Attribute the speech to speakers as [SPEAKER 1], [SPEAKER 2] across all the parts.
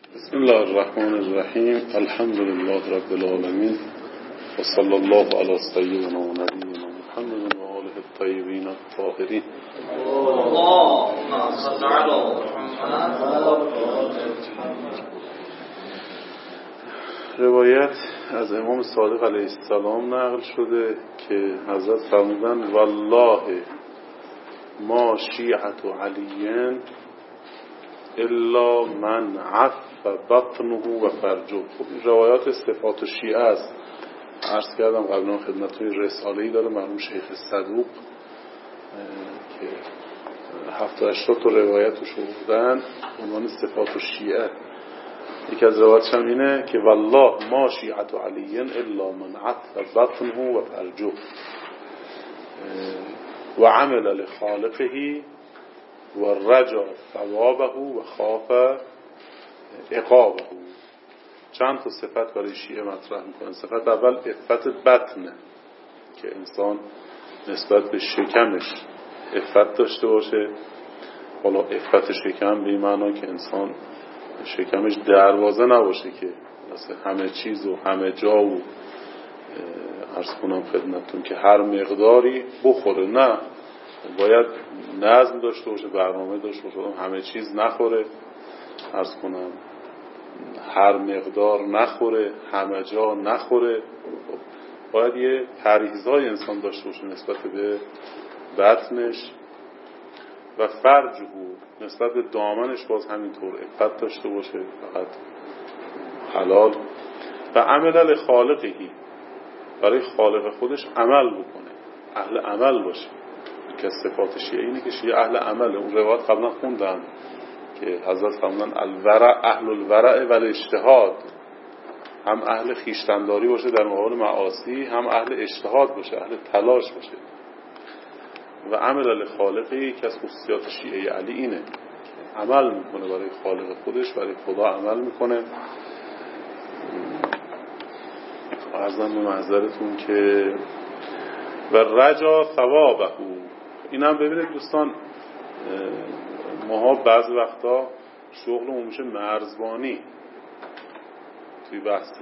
[SPEAKER 1] بسم الله الرحمن الرحیم. الحمد لله رب العالمین و صلی الله علی سیدنا و نبینا محمد و آله الطیبین الطاهرین. اللهم صل علی محمد. روایت از امام صادق علیه السلام نقل شده که حضرت فرمودند والله ما شیعت علیین الا من عف بطنه و فرجه. خب این روایات صفات شیعه است. عرض کردم قبلا خدمتتون رساله‌ای داره مرحوم شیخ صدوق که 70-80 تا روایتش بودن عنوان صفات شیعه. یکی از روایاتش هم اینه که والله ما شیعت علیین الا من عف بطنه و فرجه و عمل لخالقه و رجا ثوابه و خاف عقابه. چند تا صفت برای شیعه مطرح میکنن. صفت اول عفت بطنه که انسان نسبت به شکمش عفت داشته باشه. حالا عفت شکم به این معنا که انسان شکمش دروازه نباشه که مثلا همه چیز و همه جا و عرض کنم خدمتتون که هر مقداری بخوره. نه، باید نظم داشته باشه، برنامه داشته باشه، همه چیز نخوره، عرض کنم هر مقدار نخوره، همه جا نخوره. باید یه پرهیزهای انسان داشته باشه نسبت به بطنش. و فرجه نسبت به دامنش باز همینطور عفت داشته باشه، فقط حلال. و عمل لخالقه برای خالق خودش عمل بکنه، اهل عمل باشه. که صفات شیعه اینه که شیعه اهل عمله. اون روایت قبلا خوندن که حضرت فرمودن الورع اهل الورع و الاجتهاد. هم اهل خویشتن‌داری باشه در مقابل معاصی، هم اهل اجتهاد باشه، اهل تلاش باشه. و عمل لخالقه یکی از خصوصیات شیعه علی اینه، عمل میکنه برای خالق خودش، برای خدا عمل میکنه. عرضم به محضرتون که و رجا ثوابه. این هم ببینید دوستان، ماها بعض وقتا شغلمون میشه مرزبانی توی بحث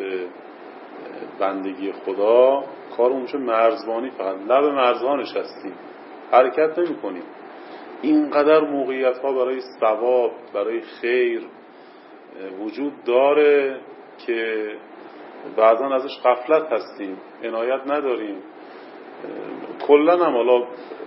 [SPEAKER 1] بندگی خدا. کارمون میشه مرزبانی، فقط لب مرزها نشستیم، حرکت نمی کنیم. اینقدر موقعیت ها برای ثواب، برای خیر وجود داره که بعضا ازش غفلت هستیم، عنایت نداریم. کلن هم حالا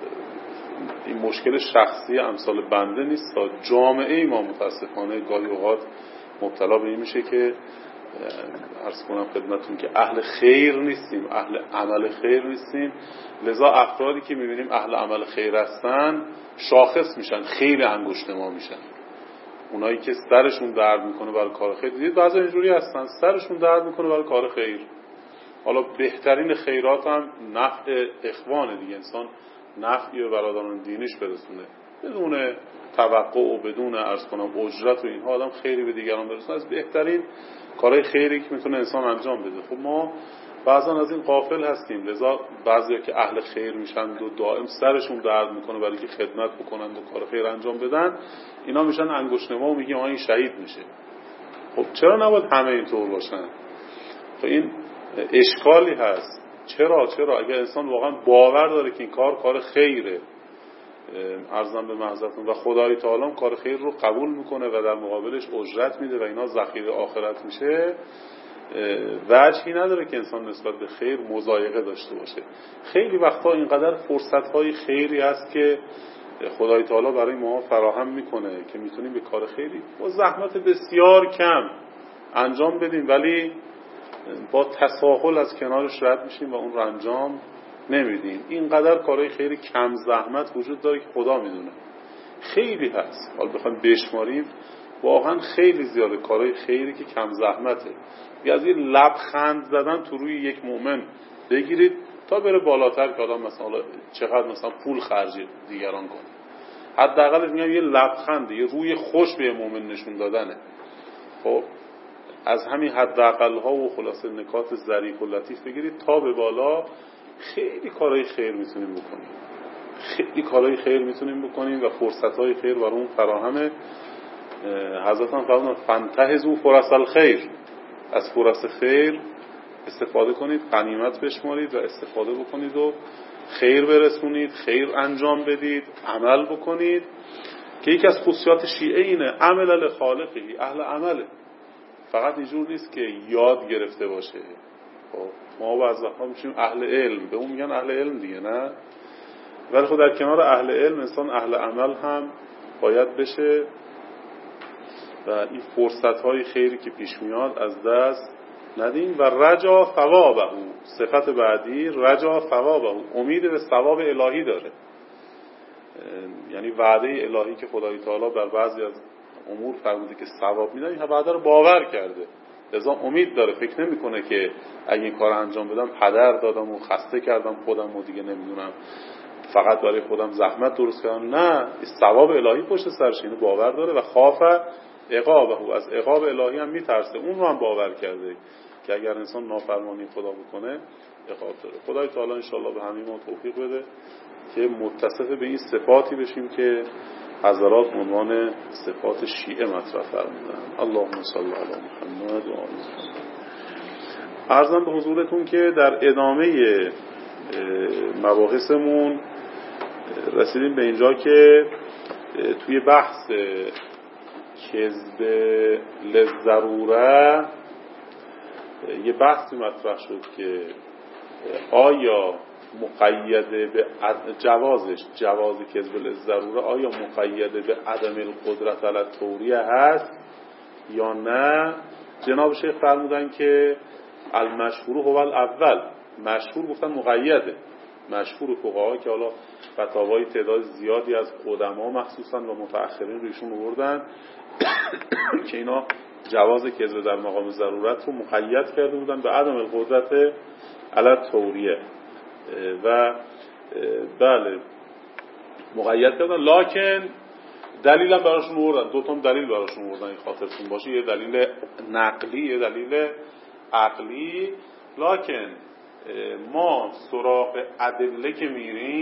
[SPEAKER 1] این مشکل شخصی امثال بنده نیست، تا جامعه ما متاسفانه گاهی اوقات مبتلا به این میشه که عرض کنم خدمتون که اهل خیر نیستیم، اهل عمل خیر نیستیم. لذا افرادی که میبینیم اهل عمل خیر هستن شاخص میشن، خیلی انگشت ما میشن. اونایی که سرشون درد میکنه برای کار خیر، دیدید بعضی اینجوری هستن سرشون درد میکنه برای کار خیر. حالا بهترین خیرات هم نفع اخوانه دیگه، انسان نفعی به برادران دینیش برسونه بدون توقع و بدون عرض کنم اجرت و اینها، آدم خیری به دیگران برسونه از بهترین کارهای خیری که میتونه انسان انجام بده. خب ما بعضا از این غافل هستیم. لذا بعضیا که اهل خیر میشن و دائم سرشون درد میکنه برای که خدمت بکنن و کار خیر انجام بدن، اینا میشن انگشت ما و میگیم این شهید میشه. خب چرا نباید همه اینطور باشن؟ خب این اشکالی هست. چرا اگر انسان واقعا باور داره که این کار خیره، عرضم به محضرتون، و خدای تعالی کار خیر رو قبول میکنه و در مقابلش اجرت میده و اینا ذخیره آخرت میشه، وجهی نداره که انسان نسبت به خیر مضایقه داشته باشه. خیلی وقتا اینقدر فرصت‌های خیری هست که خدای تعالی برای ما فراهم میکنه که میتونیم به کار خیری با زحمت بسیار کم انجام بدیم، ولی با تساهل از کنارش رد میشیم و اون رو انجام نمیدیم. اینقدر کارهای خیلی کم زحمت وجود داره که خدا میدونه خیلی هست. حالا بخوایم بشماریم واقعا خیلی زیاده کارهای خیری که کم زحمته. از یه لبخند زدن تو روی یک مؤمن بگیرید تا بره بالاتر که آدم مثلا چقدر مثلا پول خرج دیگران کنه. حداقل میگم یه لبخند، یه روی خوش به مؤمن نشون دادنه. خب از همین حداقل ها و خلاصه نکات ظریف و لطیف بگیرید تا به بالا خیلی کارهای خیر میتونیم بکنیم، خیلی کارهای خیر میتونیم بکنیم و فرصتهای خیر برای اون فراهمه. حضرت هم فرمودن فانتهزوا فرص الخیر، از فرص خیر استفاده کنید، غنیمت بشمارید و استفاده بکنید و خیر برسونید، خیر انجام بدید، عمل بکنید. که یکی از خصوصیات شیعه اینه عمل لخالقه، اهل عمله. فقط اینجور نیست که یاد گرفته باشه. ما بعضی وقتا میشیم اهل علم، به اون میگن اهل علم دیگه، نه؟ ولی خود در کنار اهل علم انسان اهل عمل هم باید بشه و این فرصت های خیری که پیش میاد از دست ندیم. و رجا ثوابه، صفت بعدی رجا ثوابه، امید به ثواب الهی داره. یعنی وعده الهی که خدای تعالی بر بعضی از امور فرموده که ثواب میده، این وعده رو باور کرده، لذا امید داره. فکر نمیکنه که اگه این کار انجام بدم هدر دادم و خسته کردم خودم و دیگه نمیدونم فقط برای خودم زحمت درست کردم. نه، ثواب الهی پشت سرش، اینو باور داره. و خاف عقابه، از عقاب الهی هم میترسه، اون رو هم باور کرده که اگر انسان نافرمانی خدا بکنه عقاب داره. خدای تعالی ان شاء الله به همه ما توفیق بده که متصف به این صفاتی بشیم که حضرات عنوان صفات شیعه مطرح فرمودن. اللهم صل علی محمد و آل محمد. عرضم به حضورتون که در ادامه مباحثمون رسیدیم به اینجا که توی بحث کذب للضروره یه بحثی مطرح شد که آیا مقیده به جواز کذب للضروره آیا مقیده به عدم القدرت علی التوریه هست یا نه؟ جناب شیخ فرمودن که المشهور هو الاول، مشهور گفتن مقیده. مشهور فقها که حالا فتاوای تعداد زیادی از قدما مخصوصا و متأخرین رویشون آوردن که اینا جواز کذب در مقام ضرورت رو مقید کرده بودن به عدم القدرت علی التوریه و بله مقید کردن، لکن دلیل هم براشون آوردن. دو تا دلیل براشون آوردن، این خاطرتون باشه، یه دلیل نقلی یه دلیل عقلی. لکن ما سراغ ادله که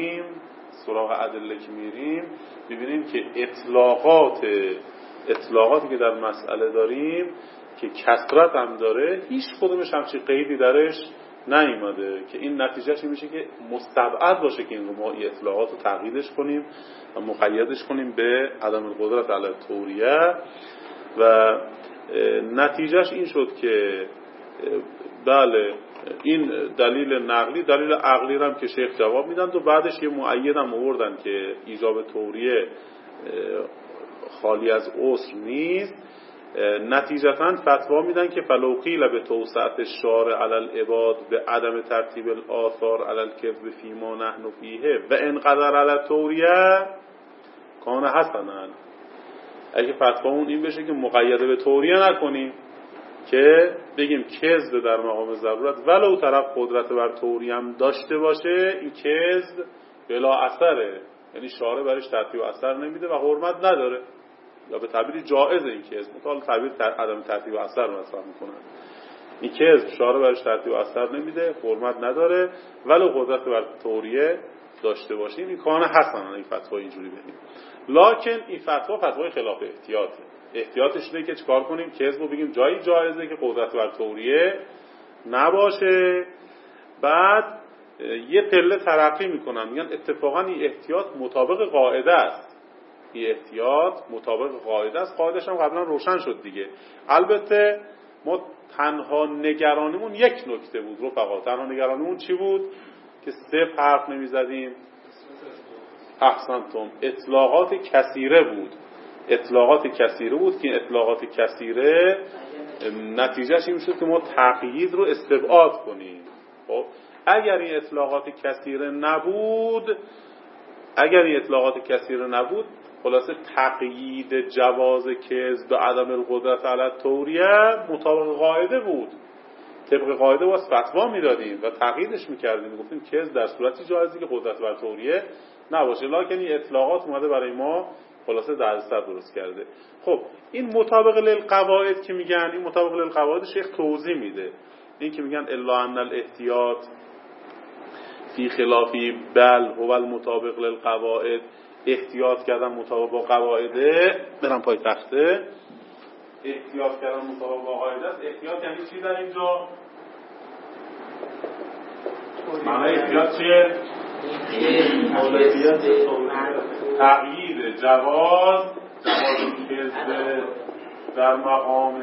[SPEAKER 1] میریم ببینیم که اطلاقاتی که در مسئله داریم که کثرت هم داره، هیچ کدومش همچین قیدی درش نیامده که این نتیجهش میشه که مستبعد باشه که این رو ما اطلاقات رو تقییدش کنیم و مقیدش کنیم به عدم القدرت علی التوریه. و نتیجهش این شد که بله این دلیل نقلی، دلیل عقلی هم که شیخ جواب میدن و بعدش یه مؤید هم آوردن که ایجاب توریه خالی از عسر نیست. نتیجتاً فتوا میدن که فلو قیل به توسعت الشارع علی العباد به عدم ترتیب الاثار علی الکذب فیما نحن فیه و انقدر علی التوریه کان حسنا. اگه فتوامون این بشه که مقید به توریه نکنیم، که بگیم کذب در مقام ضرورت ولو طرف قدرت بر توریه هم داشته باشه، این کذب بلا اثره، یعنی شارع برش ترتیب و اثر نمیده و حرمت نداره، یا به تعبیر جائزه این کذب. مثلا تعبیر عدم ترتیب و اثر مطرح میکنن. این کذب شارع برش ترتیب و اثر نمیده، حرمت نداره، ولو قدرت بر توریه داشته باشه. این کانه حسنا، این فتوا اینجوری بدیم. لکن این فتوای خلاف احتیاطه. احتیاطش اینه که چیکار کنیم؟ کذب رو بگیم جایی جایزه که قدرت بر توریه نباشه. بعد یه پله ترقی میکنن، میگن اتفاقا این احتیاط مطابق قاعده است. این احتیاط مطابق قاعده است. قاعدش هم قبلا روشن شد دیگه. البته ما تنها نگرانیمون یک نکته بود رفقا. تنها نگرانیمون چی بود؟ که صفر حرف نمیزدیم. احسنتم. اطلاقات کثیره بود که اطلاقات کثیره نتیجهش این میشد که ما تقیید رو استبعاد کنیم. خب اگر این اطلاقات کثیره نبود خلاصه تقیید جواز کذب به عدم القدرت علی التوریه مطابق قاعده بود. طبق قاعده واسه فتوا میدادیم و تقییدش میکردیم، میگفتیم کذب در صورتی جایزی که قدرت بر توریه نباشه. لکن این اطلاقات اومده برای ما خلاصه دردسر درست کرده. خب این مطابق للقواعد که میگن، این مطابق للقواعد شیخ توضیح میده. این که میگن الا ان الاحتیاط فی خلافی بل هو المطابق للقواعد، احتیاط کردن مطابق با قواعده، برم پای تخته، احتیاط کردن مطابق با قواعده است. احتیاط یعنی چی در اینجا؟ معنی احتیاط چیه؟ تغییر جواز کذب در مقام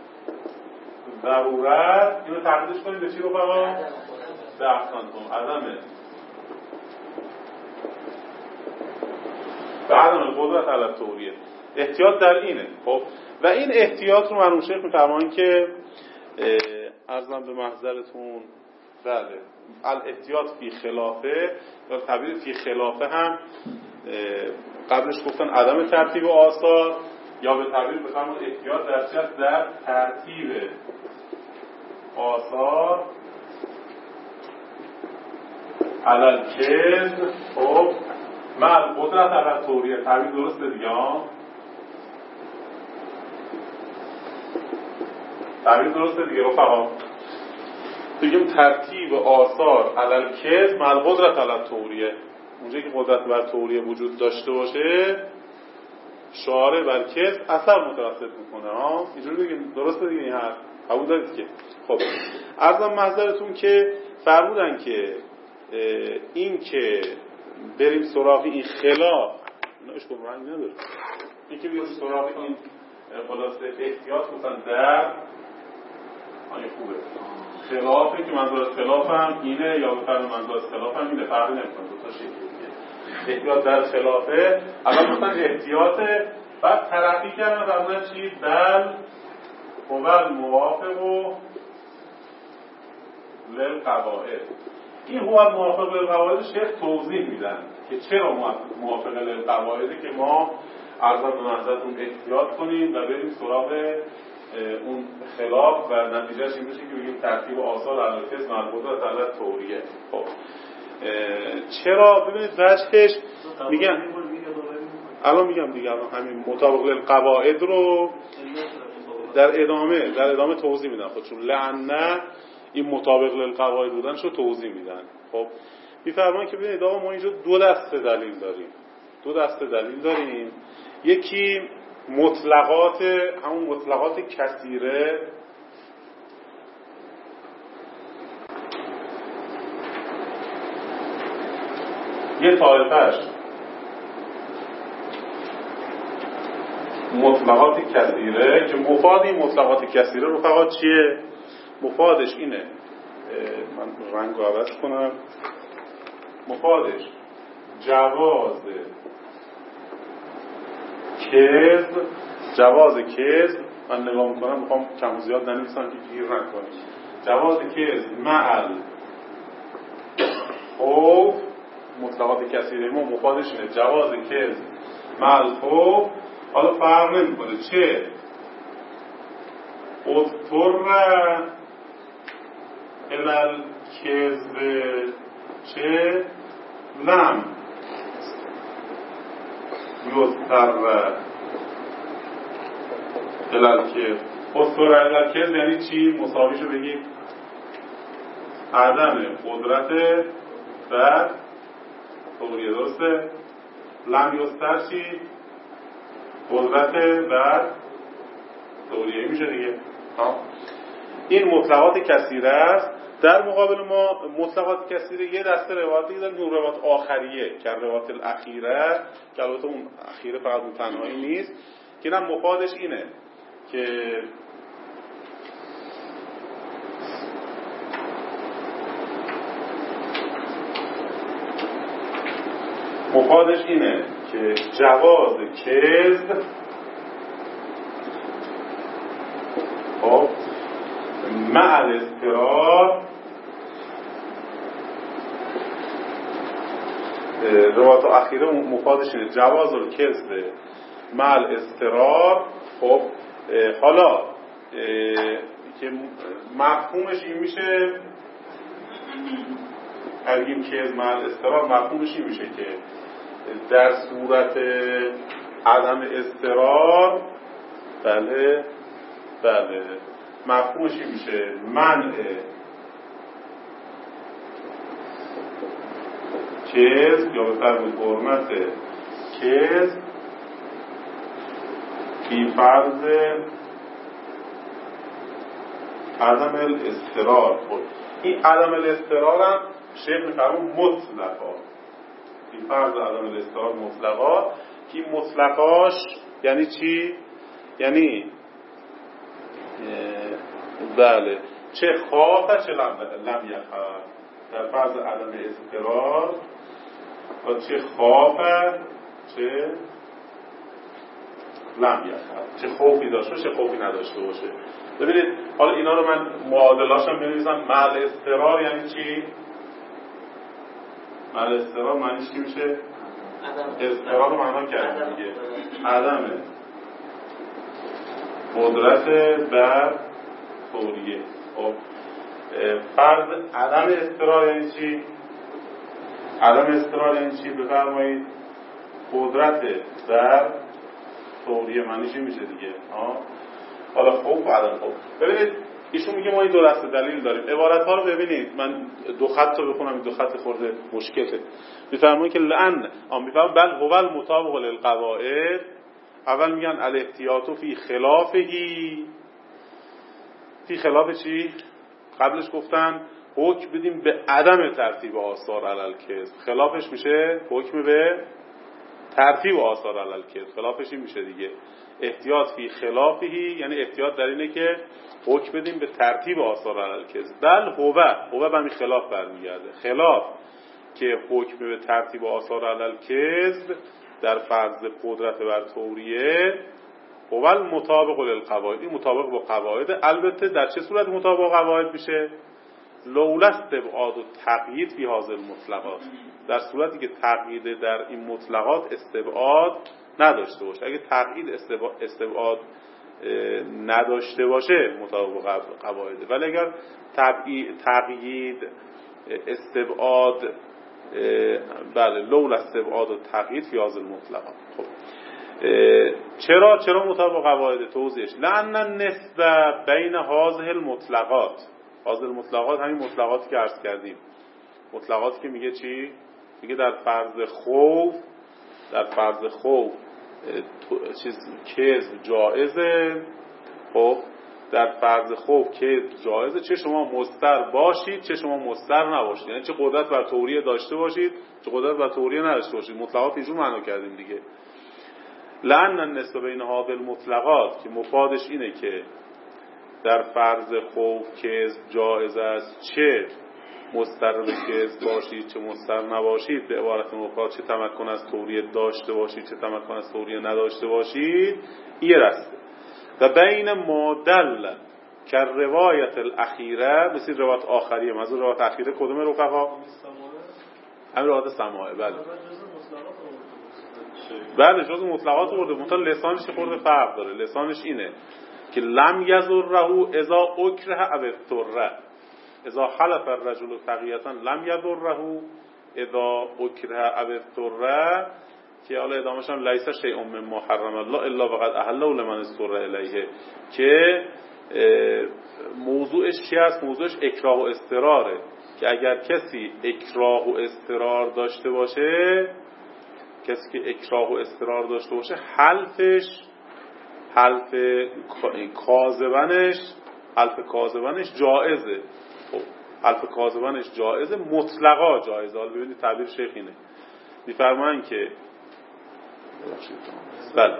[SPEAKER 1] ضرورت، اینو تغییرش کنیم به چی رفقا؟ به احسنتم، عدم قدرت علی التوریه. احتیاط در اینه. خب و این احتیاط رو مرحوم شیخ می‌فرمایند که عرضم به محضرتون، بله، الاحتیاط فی خلافه، یا تعبیر فی خلافه هم قبلش گفتن عدم ترتیب آثار، یا به تعبیر بفرمایید احتیاط در چه؟ در ترتیب آثار علی الکذب. خب مع قدرت علی التوریه، تعبیر درسته دیگه ها؟ تعبیر درسته دیگه رفقا؟ بگیم ترتیب آثار علی الکذب مع قدرت علی التوریه. اونجایی که قدرت بر توریه وجود داشته باشه، شارع بر کذب اثر متوسط میکنه ها. اینجوری بگیم درسته دیگه؟ این حرف قبول دارید که؟ خب عرضم محضرتون که فرمودن که این که بریم سراغ این خلاف، اینا اشکال رنگ نداره، این که بریم سراغ این خلاصه احتیاط مثلا در آنی خوبه خلافه، که منظور خلاف هم اینه یا بفرم منظور خلاف هم اینه، فرقی نمیکنه، دو تا شکلیه. احتیاط در خلافه اول مثلا احتیاطه، بعد ترقی کردن فرمودن چی؟ بل هو موافق و للقواعد. این هو موافق للقواعد شیخ توضیح میدن که چرا موافق للقواعده، که ما عرضم به محضرتون احتیاط کنیم و بریم سراغ اون خلاف و نتیجهش این بشه که بگیم ترتیب آثار علی الکذب مع قدرت علی التوریه. خب چرا؟ ببینید وجهش میگن الان میگم دیگه، الان همین مطابق للقواعد رو در ادامه توضیح میدن خودشون، لعنه این مطابق للقواعد بودنشو توضیح میدن. خب میفرمان که ببینید آقا ما اینجا دو دسته دلیل داریم. یکی مطلقات، همون مطلقات کثیره، یه طایفه‌اش مطلقات کثیره که مفاد این مطلقات کثیره رو فقط چیه؟ مفادش اینه، من رنگ رو عوض کنم، مفادش جواز کذب، من نگاه میکنم میخوام کم و زیاد ننویسم که گیر نکنم، جواز کذب مع الخوف، مطلقات کثیره ما مفادش اینه جواز کذب مع الخوف. حالا فرق نمیکنه چه اضطر الی الکذب چه لم یضطر الی الکذب. اضطر الی الکذب یعنی چی؟ مساویشو بگیم عدم قدرت بر توریه، درسته؟ لم یضطر چی؟ قدرت بر توریه میشه دیگه. این مطلقات کثیره است. در مقابل ما مطلقات کثیره یه دسته روایتی داریم، اون روایت آخریه که روایت الاخیره، که البته اون اخیره فقط اون تنهایی نیست، که نه مفادش اینه که جواز کذب مع الاضطرار، روایت اخیره مفادش اینه جواز الکذب مع الاضطرار. خب حالا که مفهومش این میشه، اگه کذب مع الاضطرار مفهومش این میشه که در صورت عدم اضطرار، بله مفهومش این میشه منع کذب یا به فرمود حرمت کذب فی فرض عدم الاضطرار. این عدم الاضطرار هم شیخ میفرمون مطلقا، این فرض عدم الاضطرار مطلقا، که این مطلقاش یعنی چی؟ یعنی بله چه خواهد چه لم یخواهد، در فرض عدم اضطرار و چه خواهد چه لم یخواهد، چه خوفی داشته چه خوفی نداشته باشه. ببینید حالا اینا رو من معادلاش هم بنویسم. مع اضطرار یعنی چی؟ مع اضطرار معنیش چی میشه؟ اضطرار رو معنا کردیم دیگه، عدم قدرت بر توریه. خب فرض عدم اضطرار یعنی چی؟ عدم اضطرار یعنی چی؟ بفرمایید. قدرت بر توریه معنیش میشه دیگه. حالا خوف و عدم خوف. ببینید ایشون میگه ما این دو دسته دلیل داریم. عبارت ها رو ببینید، من دو خط رو بخونم، این دو خط خورده مشکله. میفرمایید که لأن میفرمایید بل هو المطابق للقواعد. اول میگن الاحتیاط فی خلافهی. فی خلاف چی؟ قبلش گفتن حکم بدیم به عدم ترتیب آثار علی الکذب، خلافش میشه حکم به ترتیب آثار علی الکذب، خلافش این میشه دیگه احتیاط فی خلافهی، یعنی احتیاط در اینه که حکم بدیم به ترتیب آثار علی الکذب. بل هو به همین خلاف برمیگرده، خلاف که حکم به ترتیب آثار علی الکذب در فرض قدرت بر توریه هو المطابق للقواعد، این مطابق با قواعد. البته در چه صورت مطابق با قواعد میشه؟ لولا استبعاد و تقیید فی هذه المطلقات، در صورتی که تقیید در این مطلقات استبعاد نداشته باشه. اگه تقیید استبعاد نداشته باشه مطابق با قواعد، ولی اگر تقیید استبعاد بله لولا استبعاد و تقیید فی هذه المطلقات. خب چرا مطابق با قواعد؟ توضیحش لأن النسبه بین هذه المطلقات، هذه المطلقات همین مطلقاتی که عرض کردیم، مطلقاتی که میگه چی؟ میگه در فرض خوف چیز کذب جائزه. خب در فرض خوف کذب جائزه، چه شما مضطر باشید چه شما مضطر نباشید، یعنی چه قدرت بر توریه داشته باشید چه قدرت بر توریه نداشته باشید. مطلقات اینجور معنا کردیم دیگه. لأن النسبه بین هذه المطلقات که مفادش اینه که در فرض خوف کذب جایز است، چه مضطر به کذب باشید چه مضطر نباشید. به عبارت مفاد چه تمکن از توریه داشته باشید چه تمکن از توریه نداشته باشید. این رسته و بین مادل که روایت الاخیره، مثل روایت آخریه. منظور روایت اخیره کدوم رفقا؟ همین روایت سماعه. بله جز مطلقات ورده، منتها لسانش خورده فرق داره. لسانش اینه که لم یضره اذا اکره او اضطر، اذا حلف الرجل تقیتا لم یضره اذا اکره او اضطر، که حالا ادامهش هم لیس شیء مما حرم الله الا وقد احله لمن اضطر الیه، که موضوعش چی است؟ موضوعش اکراه و اضطراره، که اگر کسی اکراه و اضطرار داشته باشه، کسی که اکراه و اضطرار داشته باشه، حلف کاذبنش جائزه. خب حلف کاذبنش جائزه، مطلقا جائزه. حالا ببینید تعبیر شیخ اینه، میفرمایند که بله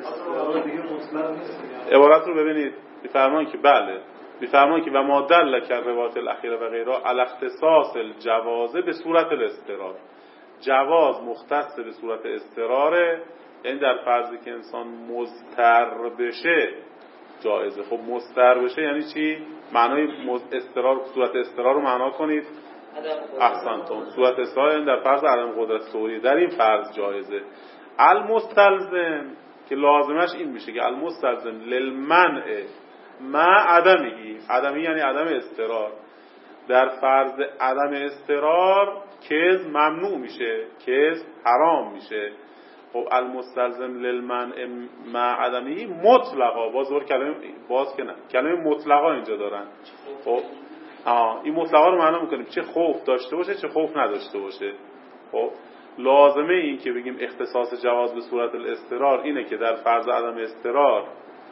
[SPEAKER 1] عبارت رو ببینید، میفرمایند که بله، میفرمایند که و ما دل که روایت الاخیره و غیرها علی اختصاص الجوازه به صورت الاضطرار، جواز مختص به صورت اضطراره، یعنی در فرضی که انسان مضطر بشه جایزه. خب مضطر بشه یعنی چی؟ معنای اضطرار، صورت اضطرار رو معنا کنید. احسنتون. صورت اضطرار یعنی در فرض عدم قدرت توریه، در این فرض جایزه. المستلزم که لازمش این میشه که المستلزم للمنع مع عدمی یعنی عدم اضطرار، در فرض عدم اضطرار کذب ممنوع میشه، کذب حرام میشه. خب المستلزم للمنع مع عدمی مطلقا، باز که نه کلمه مطلقا اینجا دارن. خب این مطلقا رو معنا میکنیم چه خوف داشته باشه چه خوف نداشته باشه. خب لازمه این که بگیم اختصاص جواز به صورت الاضطرار اینه که در فرض عدم اضطرار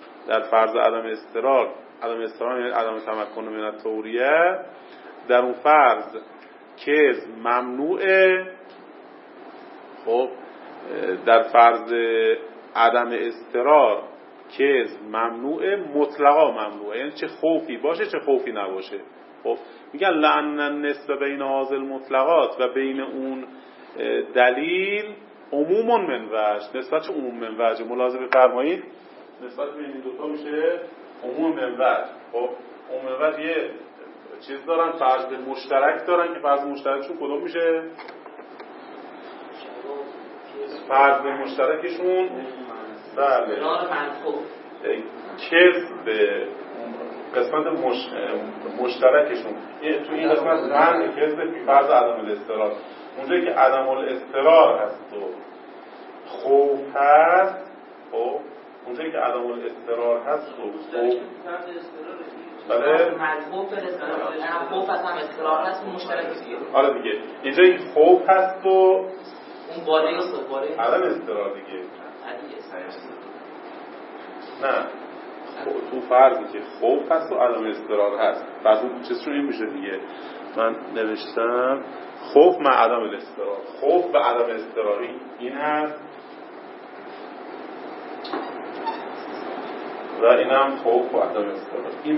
[SPEAKER 1] یعنی عدم تمکن من التوریه، در اون فرض کذب ممنوعه. خب در فرض عدم اضطرار کذب ممنوعه، مطلقا ممنوعه، یعنی چه خوفی باشه چه خوفی نباشه. خب میگن لأن النسبه بین هذه المطلقات و بین اون دلیل عموم من وجه، نسبت چه عموم من وجه، ملاحظه بفرمایید نسبت بین این دوتا میشه عموم من وجه. خب عموم من وجه یه چیز دارن، فرض مشترک دارن که فرض مشترکشون کدوم میشه؟ فرض مشترکشون بله کذب قسمت مشترکشون تو این قسمت من کذب فی فرض عدم الاضطرار، اونجایی که عدم الاضطرار هست و خوف هست. خب اونجایی که عدم الاضطرار هست و خوف بله خوف هست هم اضطرار هست و مشترک دیگه. آره دیگه اینجایی که خوف هست و اون باره عدم اضطرار دیگه. نه تو فرضی که خوف هست و عدم اضطرار هست، پس اون چیزشون این میشه دیگه. من نوشتم خوف مع عدم الاضطرار، خوف و عدم اضطراری این هست و این هم خوف و عدم اضطرار. این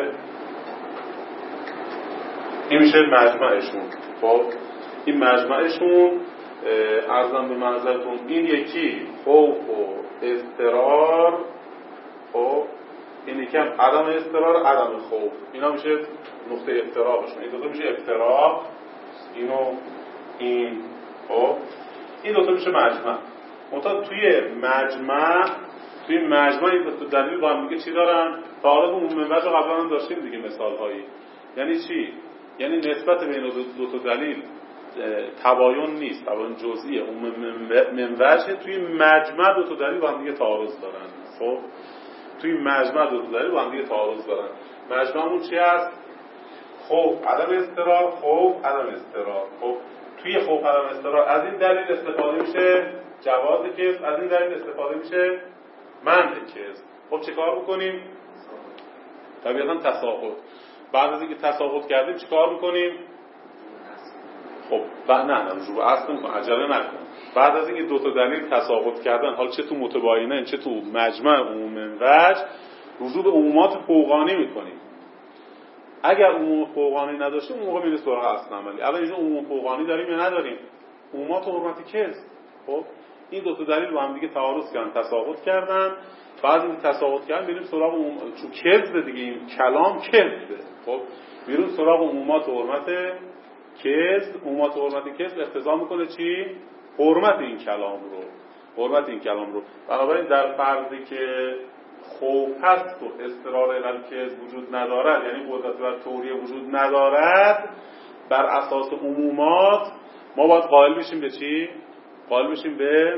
[SPEAKER 1] میشه مجمعشون. خب این مجمعشون عرضم به منظرتون این یکی خوف و اضطرار، خب این یکی هم عدم اضطرار عدم خوف، اینا میشه نقطه افتراقشون. این دوتا میشه افتراق، اینو این. خب این دوتا میشه مجمع. منتها توی مجمع این دوتا دلیل با هم دیگه چی دارن؟ تعارض عموم من وجه قبلا هم داشتیم دیگه مثال هایی. یعنی چی؟ یعنی نسبت بین دوتا دلیل تباین نیست، تباین جزئیه. عموم من وجه توی مجمع دوتا دلیل با هم دیگه تعارض دارن. خب توی مجمع دوتا دلیل با هم دیگه تعارض دارن. مجمعمون چی هست؟ خوف عدم اضطرار، خوف عدم اضطرار. خب توی خوف عدم اضطرار از این دلیل استفاده میشه جواز کذب، از این دلیل استفاده میشه منع کذب. خب چه کار بکنیم؟ طبیعتا تساقط. بعد از اینکه تساقط کردیم چه کار میکنیم؟ خب نه رجوع به اصل نمی‌کنیم، عجله نکن. بعد از اینکه دو تا دلیل تساقط کردن، حالا چه تو متباینه چه تو مجمع عموم من وجه، رجوع به عمومات فوقانی میکنیم. اگر عموم فوقانی نداشتیم اون موقع میره سراغ اصل عملی. الان اینجا عموم فوقانی داریم یا نداریم؟ عمومات حرمت کذب. خب این دو تا دلیل با هم دیگه تعارض کردن، تساقط کردن. بعد این تساقط کردن میریم سراغ چون کذب دیگه، این کلام کذبه. خب میریم سراغ عمومات حرمت کذب. عمومات حرمت کذب اقتضا میکنه چی؟ حرمت این کلام رو. بنابراین در فرضی که خوف هست و اضطرار الی کذب وجود ندارد، یعنی قدرت بر توریه وجود ندارد، بر اساس عمومات ما باید قائل بشیم به چی؟ قائل بشیم به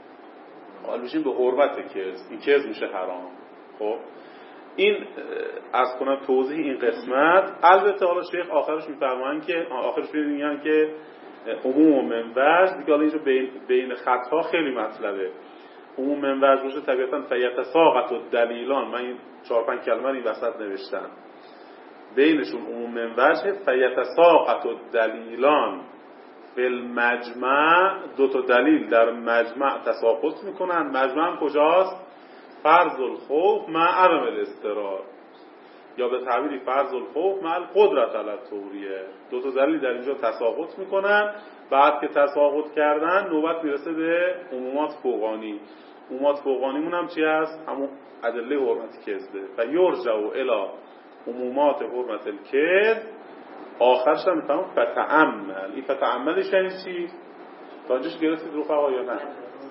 [SPEAKER 1] حرمت کذب. این کذب میشه حرام. خب این از کنم توضیح این قسمت. البته حالا شیخ آخرش میفرمایند که میگن که عموم من وجه دیگه، حالا اینجا بین خطها خیلی مطلبه. عموم من وجه باشه طبیعتا فیتساقط الدلیلان، من این 4-5 کلمه این وسط نوشتم، بینشون عموم من وجه فیتساقط الدلیلان فی المجمع، دو تا دلیل در مجمع تساقط میکنن. مجمع کجاست؟ فرض الخوف مع عدم الاضطرار، یا به تعبیری فرض الخوف مع القدرت علی التوریه. دو تا دلیل در اینجا تساقط میکنن. بعد که تساقط کردن نوبت میرسه به عمومات فوقانی. عمومات فوقانیمون هم چی هست؟ همون ادله حرمت کذبه. و یرجع الی عمومات حرمت الکذب. آخرش هم میفهمم فتعمل. این فتعملش یعنی چی؟ تا اینجاش گرفتید رفقا یا نه؟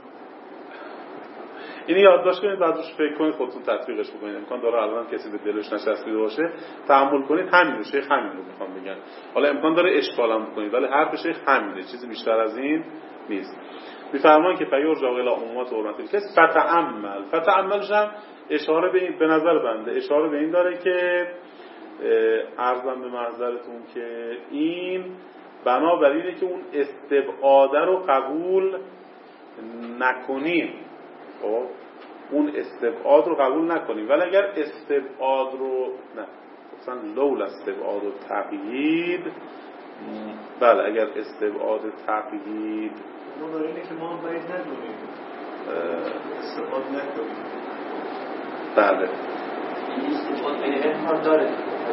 [SPEAKER 1] اینو یادداشت کنید، بعد روش فکر کنید، خودتون تطبیقش بکنید. امکان داره الان کسی به دلش نشسته باشه، تأمل کنید. همین شیخ همین رو میخوام بگن. حالا امکان داره اشکال هم بکنید، ولی حرف شیخ همینه، چیزی بیشتر از این نیست. میفرمان که فیرجع الی عمومات حرمت الکذب فتعملش هم اشاره به این، به نظر بنده اشاره به این داره که عرضم به محضرتون که این بنابر اینه که اون استبعاد رو قبول نکنیم. خب اون استبعاد رو قبول نکنیم، ولی اگر استبعاد رو نه مثلا لولا استبعاد و تقیید، بله اگر استبعاد تقیید
[SPEAKER 2] ما داره اینه که ما باید ندونیم استبعاد نکنیم.
[SPEAKER 1] بله
[SPEAKER 3] این استبعاد بینه هم داره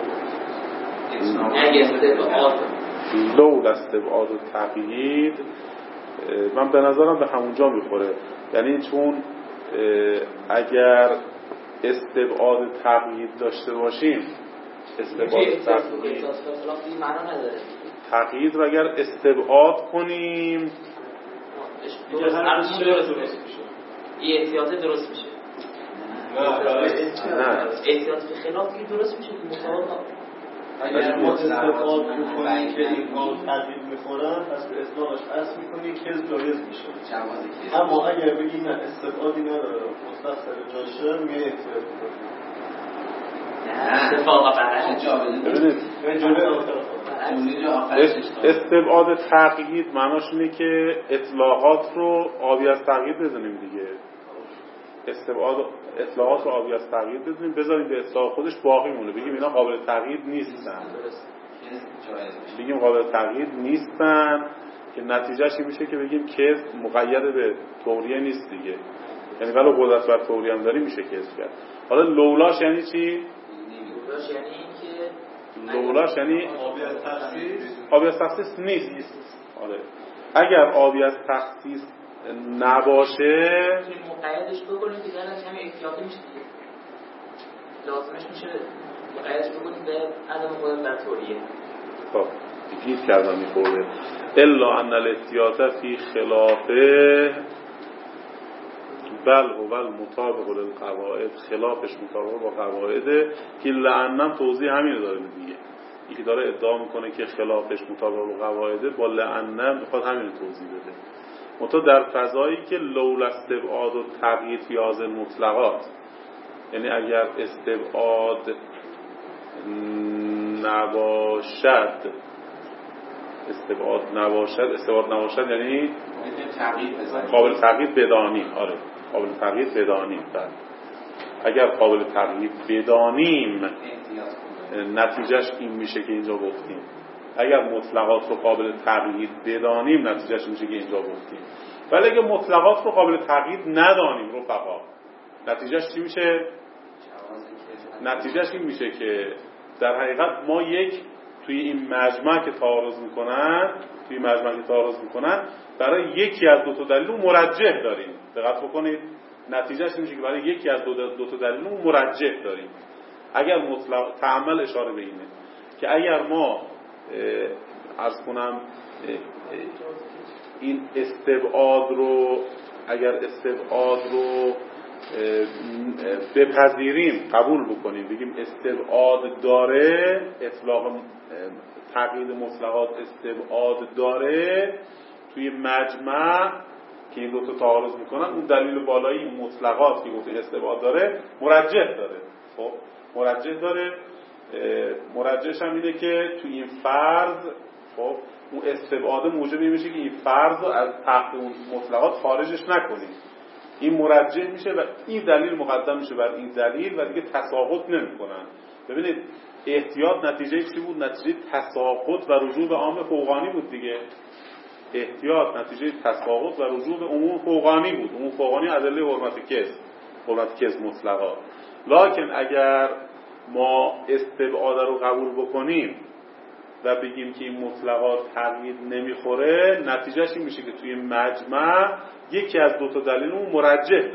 [SPEAKER 3] اگر استبعاد
[SPEAKER 1] لولا استبعاد و تقیید، من به نظرم به همونجا میخوره. یعنی چون اگر استبعاد تقیید داشته باشیم، استبعاد تقیید رو اگر استبعاد کنیم
[SPEAKER 3] این احتیاط درست میشه.
[SPEAKER 1] نه
[SPEAKER 3] احتیاط به خلاف دیگه درست میشه مطابق.
[SPEAKER 2] اگر ما استبعاد بکنیم که این قول تقیید میخورن، پس به اصلاحش اصل میکنی که جایز میشه. اما اگر بگیم نه استبعادی نداره مستقصر جاشه، میگه احتیاط بکنیم.
[SPEAKER 1] استبعاد تقیید معناش اینه که اطلاعات رو آبی از تقیید بزنیم دیگه. اطلاعات رو آبی از تقیید بزنیم، بذاریم به اصلاح خودش باقی مونه، بگیم اینا قابل تقیید نیستن، بگیم قابل تقیید نیستن که نتیجهش این میشه که بگیم کذب مقید به توریه نیست دیگه. یعنی ولی قدرت بر توریه هم داری میشه کذب کرد. حالا لولاش یعنی چی؟
[SPEAKER 3] لولاش یعنی این که
[SPEAKER 1] لولاش یعنی آبی از تخصیص نیست. آره اگر آبی از تخصیص نباشه
[SPEAKER 3] مقیدش بکنید دیگه از همین احتیاطی میشه دیگه. لازمش میشه مقیدش بکنید به عدم قدرت بر توریه.
[SPEAKER 1] خب گیت کردم میخورده الا ان الاحتیاط فی خلافه بل هو المطابق للقواعد، خلافش مطابق با قواعده که لعنم توضیح همین داره میگه. یکی داره ادعا میکنه که خلافش مطابق با قواعده، با لعنم میخواد همین توضیح بده. منتها در فضایی که لولا استبعاد و تقیید فی هذه المطلقات، یعنی اگر استبعاد نباشد یعنی قابل تغییر بدانیم. آره قابل تغییر بدانیم. بله اگر قابل تغییر بدانیم نتیجهش این میشه که اینجا گفتیم. اگر مطلقات رو قابل تغییر بدانیم نتیجهش میشه که اینجا گفتیم. ولی اگر مطلقات رو قابل تغییر ندانیم رفقا، نتیجهش چی میشه؟ نتیجهش این میشه که در حقیقت ما توی این مجمع که تعارض میکنن برای یکی از دو تا دلیل مرجح داریم. دقت بکنید نتیجهش این میشه که برای یکی از دو تا دلیل مرجح داریم. اگر مطلق تعامل اشاره به اینه که اگر ما عرض کنم این استبعاد رو بپذیریم، قبول بکنیم، بگیم استبعاد داره، اطلاق تقیید مطلقات استبعاد داره، توی مجمع که این دو تا تعارض میکنن اون دلیل بالایی این مطلقات که گفته استبعاد داره مرجح داره. خب مرجح داره، مرجحش هم اینه که توی این فرض خب اون استبعاد موجب میشه که این فرض رو از تحت اون مطلقات خارجش نکنیم. این مرجح میشه و این دلیل مقدم میشه بر این دلیل و دیگه تساقط نمیکنن. ببینید احتیاط نتیجه چی بود؟ نتیجه تساقط و رجوع به عام فوقانی بود دیگه. احتیاط نتیجه تساقط و رجوع به عموم فوقانی بود. عموم فوقانی ادله حرمت کذب مطلقا. لکن اگر ما استبعاد رو قبول بکنیم و بگیم که این مطلقات تقیید نمیخوره، نتیجهش این میشه که توی مجمع یکی از دو تا دلیل اون مرجح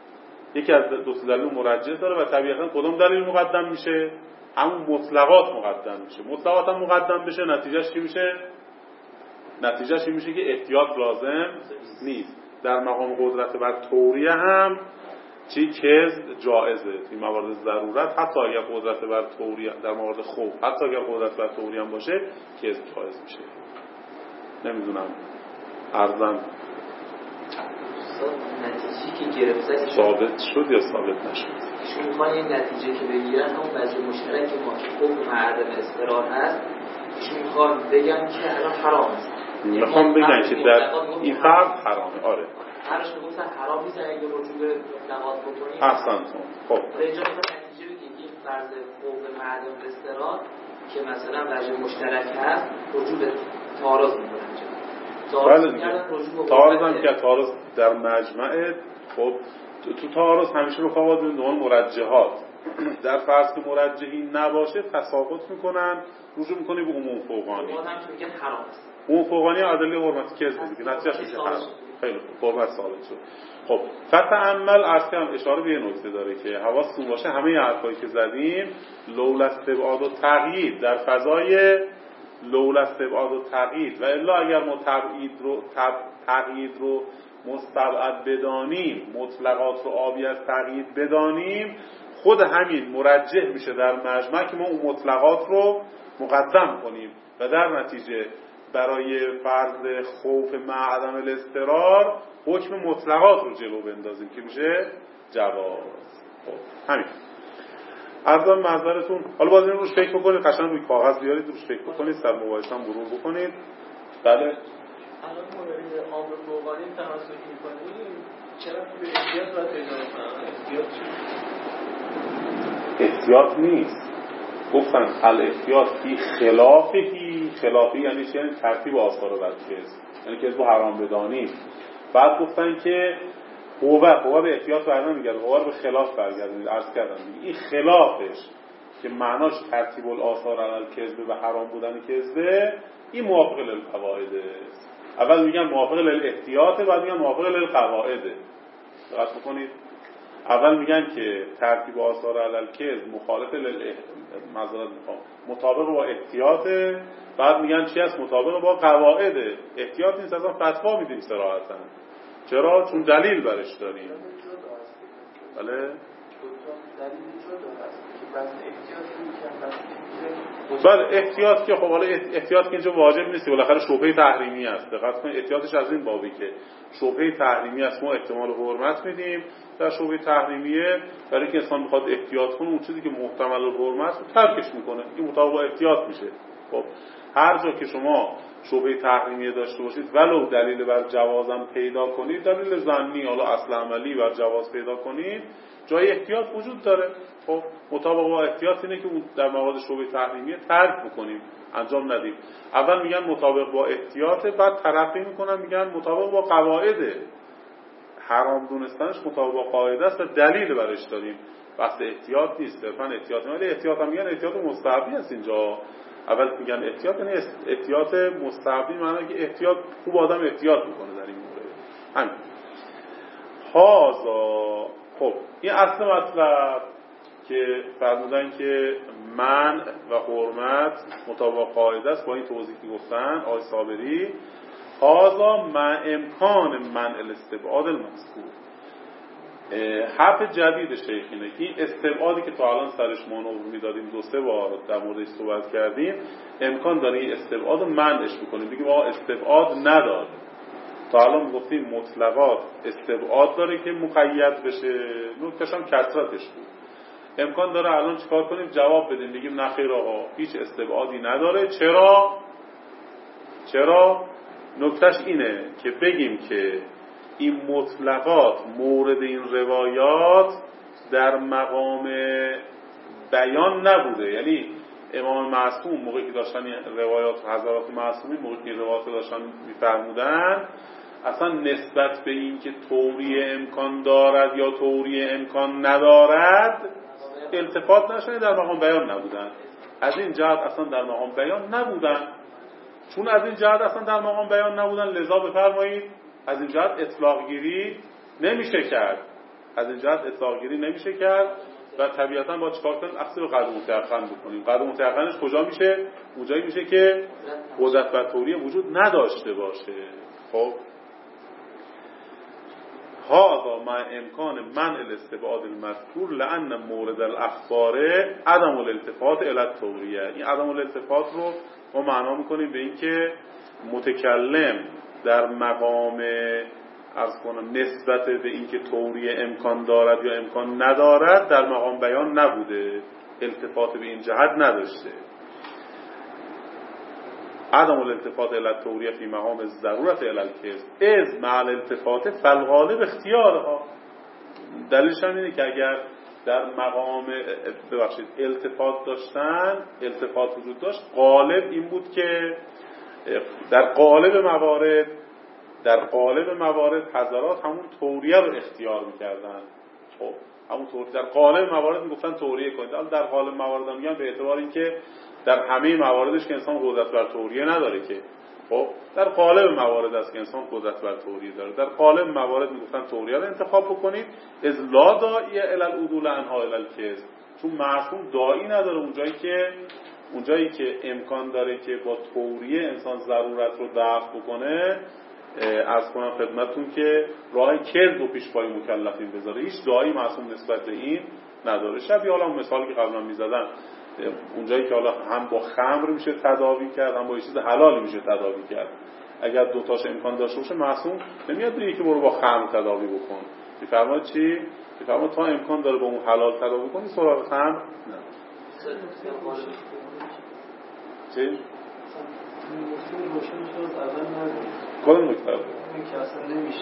[SPEAKER 1] داره و طبیعتا کدوم دلیل مقدم میشه؟ همون مطلقات مقدم میشه. مطلقات هم مقدم بشه نتیجهش چی میشه؟ نتیجهش این میشه که احتیاط لازم نیست. در مقام قدرت بر توریه هم کذب جائزه توی موارد ضرورت، حتی اگر قدرت بر توریه در موارد خوف، حتی اگر قدرت بر توریه هم باشه کذب جائز میشه. نمیدونم عرضم
[SPEAKER 3] نتیجه که گرفته
[SPEAKER 1] ثابت شد یا ثابت نشد.
[SPEAKER 3] شما میخوان این نتیجه که بگیرن همون وجه مشترک ما که خوف و معدم اضطرار هست که میخوان بگن که الان حرام است،
[SPEAKER 1] میخوام بگن که در این فرض حرامه. آره
[SPEAKER 3] هرش میگفتن حرام نیست اگه رجوع به مطلقات بکنیم.
[SPEAKER 1] احسنتون. خب
[SPEAKER 3] اینجا نتیجه بگیم این فرض فوق معدوم الاستراد که مثلا وجه مشترک هست رجوع به تعارض میکنن.
[SPEAKER 1] بله دیگه تعارض هم که تعارض در مجمع. خب تو تعارض همیشه رفقات دون مرجحات در فرض که مرجحی نباشه تساقط میکنن، رجوع میکنی به عموم فوقانی. عموم فوقانی عدله حرمتی که از دیگه نتیجهش میشه حرام. خیلی خوب حرمت ثابت شد. خب فتعمل از کم اشاره به یه نکته داره که حواستون باشه همه حرفایی که زدیم لولا استبعاد و تقیید در فضای لولا استبعاد و تقیید و الا اگر ما تقیید رو مستبعد بدانیم، مطلقات رو عابی از تقیید بدانیم، خود همین مرجح میشه در مجمع که ما اون مطلقات رو مقدم کنیم و در نتیجه برای فرض خوف مع عدم الاضطرار حکم مطلقات رو جلو بندازیم که میشه جواز. خب همین عرضم معذرتون. حالا باز این روش فکر بکنید، قشنگ روی کاغذ بیارید روش فکر بکنید، سر مباحثه هم مرور بکنید. بله
[SPEAKER 2] الان مورد آب فوقانی تناسب می‌کنیم چرا به احتیاط باید پیدا کنم؟
[SPEAKER 1] احتیاط نیست. گفتن الاحتیاط فی خلافی یعنی چی؟ یعنی ترتیب آثار بدکس، یعنی که از حرام بدانیم. بعد گفتن که قوه به احتیاط برنامه میگرده، قوه رو به خلاف برگردونید. عرض کردم این خلافش که معناش ترتیب الاثار علی الکذب و حرام بودن کذبه، این موافق للقواعد است. اول میگن موافق للاحتیاط، بعد میگن موافق للقواعد. دقت بکنید، اول میگن که ترتیب آثار علی الکذب مخالف مطابق با احتیاط، بعد میگن چی است؟ مطابق با قواعد. احتیاط نیست، اصلا فتوا میدیم صراحتا. چرا؟ چون دلیل برش داریم. بله؟ بله احتیاط که خب حالا احتیاط که اینجا واجب نیست، بالاخره شبهه تحریمی است. دقت کنید احتیاطش از این بابی که شبهه تحریمی است، ما احتمال حرمت میدیم در شبهه تحریمیه، برای اینکه انسان بخواد احتیاط کنه اون چیزی که محتمل الحرمت رو ترکش میکنه، این مطابق با احتیاط میشه. خب هر جا که شما شبهه تحریمیه داشته باشید ولو دلیل بر جوازم پیدا کنید، دلیل ظنی حالا اصل عملی بر جواز پیدا کنید، جای احتیاط وجود داره. خب مطابق با احتیاط اینه که در موارد شبهه تحریمیه ترک بکنیم، انجام ندیم. اول میگن مطابق با احتیاط، بعد ترقی میکنن میگن مطابق با قواعد. حرام دونستنش مطابق با قاعده است و دلیل برش داریم. بحث احتیاط نیست، صرفا احتیاط نه. ولی احتیاط هم میگن احتیاط مستحبی است. اینجا اول میگن احتیاط یعنی احتیاط مستحبی، معنی که احتیاط خوب آدم احتیاط میکنه در این مورد. همین هازا. خب این اصل مطلب که فرمودن که منع و حرمت مطابق قاعده است، با این توضیح که گفتن آقای صابری، هازا مع امکان منع الاستبعاد المذکور. حرف جدید شیخ اینه که این استبعادی که تا الان سرش مانور میدادیم 2-3 بار در موردش صحبت کردیم، امکان داره این استبعاد رو منعش بکنیم، بگیم آقا استبعاد نداره. تا الان گفتیم مطلقات استبعاد داره که مقید بشه، نکتهش هم کثرتش بود. امکان داره الان چیکار کنیم؟ جواب بدیم بگیم نه خیر آقا هیچ استبعادی نداره. چرا؟ نکتهش اینه که بگیم که این مطلقات مورد این روایات در مقام بیان نبوده. یعنی امام معصوم موقعی که داشتن روایات حضرات معصومی موقعی که روایات داشتن میفرمودن، اصلا نسبت به این که توری امکان دارد یا توری امکان ندارد التفات نشده، در مقام بیان نبودن. از این جهت اصلا در مقام بیان نبودن. چون از این جهت اصلا در مقام بیان نبودن، لذا بفرمایید از این جهت اطلاق گیری نمیشه کرد. و طبیعتا با چیکار کنیم؟ اصل رو قدم متأخر بکنیم. قدم متأخرش کجا میشه؟ اونجایی میشه که قدرت بر توری وجود نداشته باشه. خب هذا مع امکان منع الاستبعاد المذکور لان مورد الاخبار عدم الالتفات الی التوریه. این عدم الالتفات رو ما معنا میکنیم به این که متکلم در مقام عرض کنم نسبت به این که توری امکان دارد یا امکان ندارد در مقام بیان نبوده، التفات به این جهت نداشته. عدم الالتفات الی التوریه فی مقام ضرورت الی الکذب از مع الالتفات فالغالب اختیارها. دلیلش هم اینه که اگر در مقام التفات داشتن، التفات وجود داشت، غالب این بود که در قالب موارد حضرات همون توریه رو اختیار میکردن. خب همون توریه در قالب موارد میگفتن توریه کنید. اما در قالب موارد میگن به اعتبار اینکه در همه مواردش که انسان قدرت بر توریه نداره که، خب در قالب موارد است که انسان قدرت بر توریه داره. در قالب موارد میگفتن توریه رو انتخاب بکنید، از لا داعی الی العدول عنها الی الکذب، چون معصوم داعی نداره اونجایی که امکان داره که با توریه انسان ضرورت رو دفع بکنه. از کنم خدمتون که راه کذب و پیش پای مکلفین بذاره. هیچ داعی معصوم نسبت به این نداره. شبیه حالا مثالی که قبلا میزدم، اونجایی که حالا هم با خمر میشه تداوی کرد، هم با یه چیز حلالی میشه تداوی کرد. اگر دوتاش امکان داشته باشه معصوم نمیاد بگه که برو با خمر تداوی بکن. میفرماد چی؟ میفرماد تا امکان داره با اون حلال تداوی کنی، سراغ خمر نه. چی؟ کدوم نکته؟
[SPEAKER 2] این که اصلا نمیشه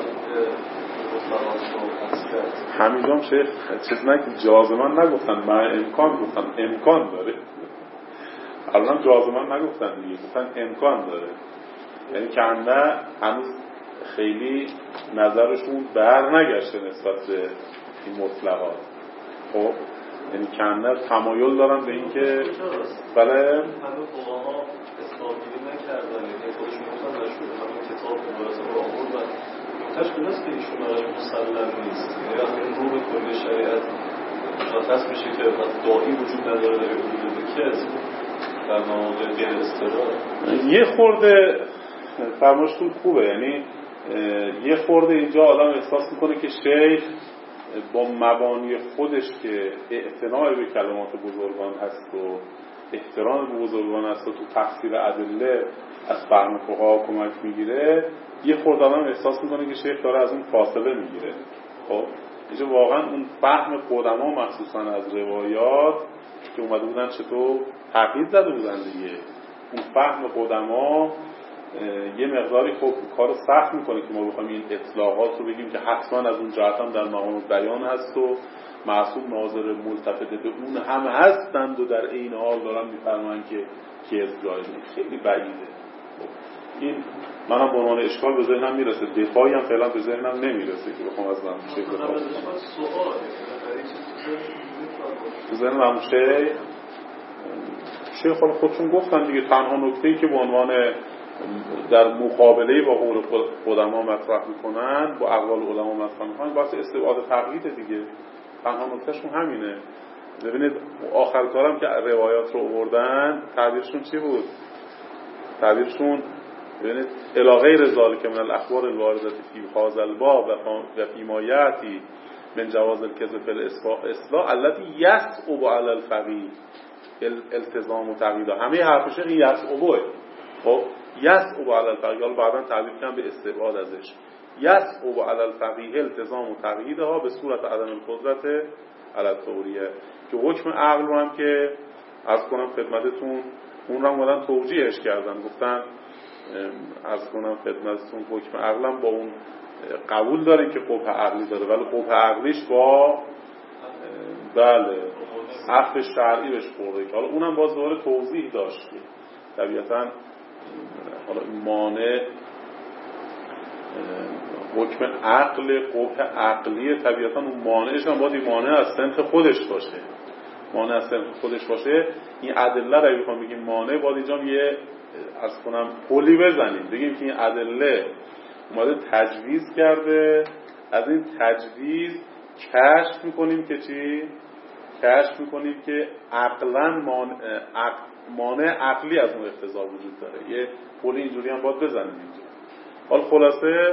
[SPEAKER 1] همینجا هم شیخ چیز نه که جازمان نگفتن، من امکان گفتن، امکان داره. الان جازمان نگفتن دیگه، گفتن امکان داره. یعنی که هنوز خیلی نظرشون بر نگشته نسبت به این مطلقات. خب یعنی کنه تمایل دارن به این که بله
[SPEAKER 2] همه فقها استابیلی نکردن، یعنی خودشون گفتن داشتون همه کتاب مبارزه رو آورد و منتش کنست که ایشون براش مسلم نیست. یعنی وقتی این رو به کل شریعت مشخص میشه که داعی وجود نداره در وجود کذب در مواقع غیر اضطرار.
[SPEAKER 1] یه خورده فرماشتون خوبه، یعنی یه خورده اینجا آدم احساس میکنه که شیخ با مبانی خودش که اعتناع به کلمات بزرگان هست و احترام به بزرگان هست و تو تفسیر ادله از فهم فقها کمک میگیره، یه خورده آدم احساس میکنه که شیخ داره از اون فاصله میگیره. خب اینجا واقعا اون فهم قدما مخصوصا از روایات که اومده بودن چطور تقلید زده بودن دیگه، اون فهم قدما یه مقداری خب کارو سخت میکنه که ما بخوایم این اطلاقات رو بگیم که حتما از اون جهت هم در مقام بیان هست و معصوم ناظر ملتفت به اون هم هستند و در این حال دارن میفرمایند که کذب جایز نیست. خیلی بعیده. این منم به عنوان اشکال به ذهنم میرسه، دفاعی هم فعلا به ذهنم نمیرسه که بخوام از من چه بخوام تو ذهنم هم شیخ خودشون گفتن دیگه. تنها نکته‌ای که به عنوان در مقابله با قول قدما مطرح میکنن، با اقوال علما مطرح میکنن، واسه استبعاد تقلید دیگه. تنها نکتهشون همینه. ببینید آخر کارم که روایات رو آوردن تعبیرشون چی بود؟ تعبیرشون ببینید الی غیر ذلک من الاخبار الوارده فی هذا الباب و فی ما یاتی من جواز الکذب فی الاصلاح التي یصعب علی الفقیه التزام و تقلید. همه حرفش این یصعبه. خب یصعب علی الفقیه، حالا بعداً تعبیر کردن به استبعاد ازش. یصعب علی الفقیه التزام و تقلیدها به صورت عدم القدرت علی التوریه، که حکم عقل رو هم که عرض کنم خدمتتون اون رو اومدن توجیهش کردن، گفتن عرض کنم خدمتتون حکم عقل هم با اون قبول داره که قبح عقلی داره، ولی قبح عقلیش با بله عقل شرعی بهش خورده، که حالا اونم باز دوباره توضیح داشت. طبیعتاً حالا مانع حکم عقل قبح عقلی، طبیعتاً اون مانعش هم باید مانع از صنف خودش باشه. مانع از صنف خودش باشه. این ادله رو بخوام بگیم مانع، باید اینجا یه از کنم پلی بزنیم بگیم که این ادله اومده تجویز کرده، از این تجویز کشف میکنیم که چی؟ کشف میکنیم که عقلاً مانع عقلی از اون اقتضا وجود داره. یه پلی اینجوری هم باید بزنیم اینجا. حالا خلاصه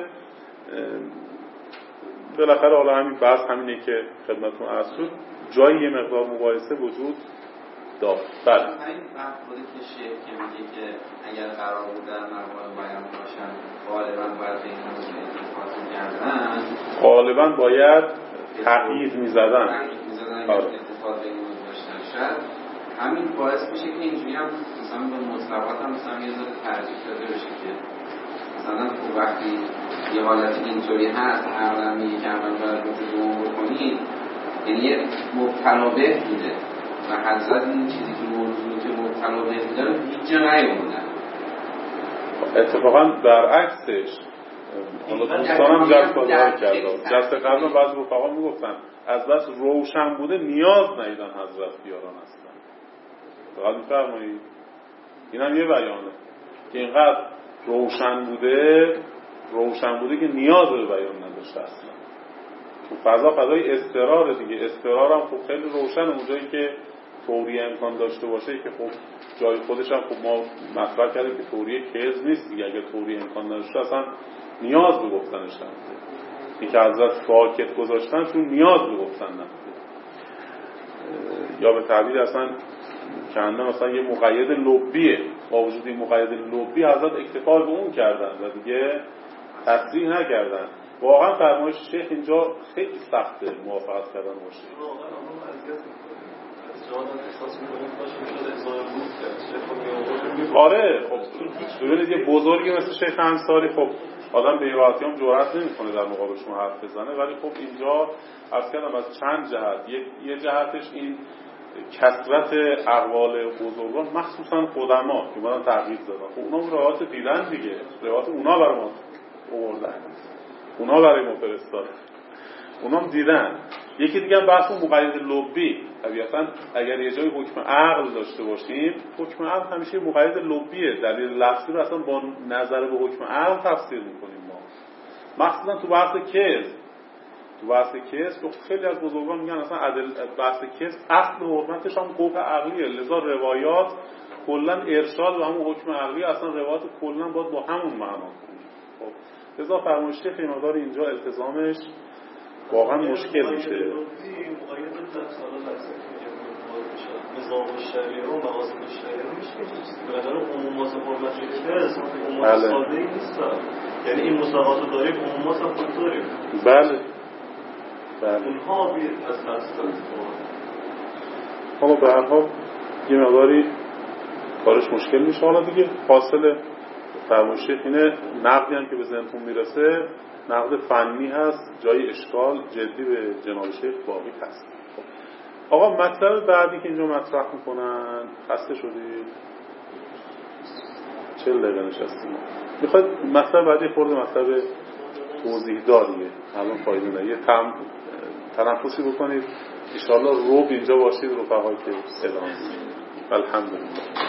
[SPEAKER 1] بالاخره حالا همین بحث همینه که خدمتتون عرض شد، جایی یه مقدار مقایسه وجود داره. بله
[SPEAKER 4] این مفهومی که شیخ که میگه که اگر قرار بود در مقام بیان باشن غالبا باید به این همون اتفاق می‌کردن،
[SPEAKER 1] غالبا باید تقیید می‌زدن
[SPEAKER 4] اتفاق این داشتن شد. همین باعث میشه که اینجوری هم مثلا به مطلقات هم مثلا یه ذره ترجیح داده بشه که مثلا تو وقتی یه حالت اینطوری هست عقلا میگه که اول باید دوم بکنید، یعنی یه مبتلا به میده و حضرت این چیزی که موضوعی که مبتلا به میده هیچ جا نیومدن.
[SPEAKER 1] اتفاقا برعکسش حالا دوستانم جلسه قبل بعضی رفقا میگفتن از بس روشن بوده نیاز ندیدن حضرت بیاران هستن. فقط میفرمایید این هم یه بیانه که اینقدر روشن بوده که نیاز به بیان نداشته اصلا. فضای اضطرار دیگه، اضطرار هم خب خیلی روشنه اونجایی که توری امکان داشته باشه که خب جای خودش هم خب ما مطرح کردیم که توری کذب نیست دیگه. اگه توری امکان نداشته اصلا نیاز به گفتنش نبوده. این که حضرت ساکت گذاشتن چون نیاز به گفتن نبوده، یا به تعبیر اصلا کنده مثلا یه مقید لبیه، با وجود این مقید لبی حضرت اکتفا به اون کردن و دیگه تصریح نکردن. واقعا فرمایش شیخ اینجا خیلی سخته موافقت کردن باشه. آره خب ببینید یه بزرگی مثل شیخ انصاری خب آدم به راحتی هم جرئت نمی‌کنه در مقابل شما حرف بزنه، ولی خب اینجا عرض کردم از چند جهت، یه جهتش این کثرت اقوال بزرگان مخصوصا قدما که اومدن تغییر دادن، خب اونا روایات دیدن دیگه، روایات اونا برای ما آوردن، اونا برای ما فرستادن، اونا هم دیدن. یکی دیگه هم بحث مقید لبی، طبیعتا اگر یه جای حکم عقل داشته باشیم، حکم عقل همیشه مقید لبیه، دلیل لفظی رو اصلا با نظر به حکم عقل تفسیر میکنیم ما. مخصوصا تو بحث کذب تو خیلی از بزرگان میگن اصلا بحث کذب اصل حرمتش هم قوق عقلیه، لذا روایات کلا ارشاد و همون حکم عقلی اصلا روایات کلا باید با همون معنا کنیم. خب لذا فرمایش شیخ مقدار اینجا التزامش واقعا مشکل میشه.
[SPEAKER 2] نظام شریعه و مقاصد شریعه میشه به نظر عمومات حرمتی که هست عمومات ساده ای نیست، یعنی این مساوات رو داریم عمومات هم خود داریم.
[SPEAKER 1] بله
[SPEAKER 2] اونها بید از هستن.
[SPEAKER 1] اما به هر حال یه مقداری کارش مشکل میشه. حالا دیگه حاصل فرمایش شیخ اینه نقدی هم که به ذهنتون میرسه نقد فنی هست، جای اشکال جدی به جناب شیخ باقی هست. آقا مطلب بعدی که اینجا مطرح میکنن، خسته شدید 40 دقیقه نشستیم، میخواید مطلب بعدی خورده مطلب توضیح داریه، الان فایده نه، یه تنفسی بکنید ان شاءالله روب اینجا باشید رفقایی که ادامه. الحمدلله.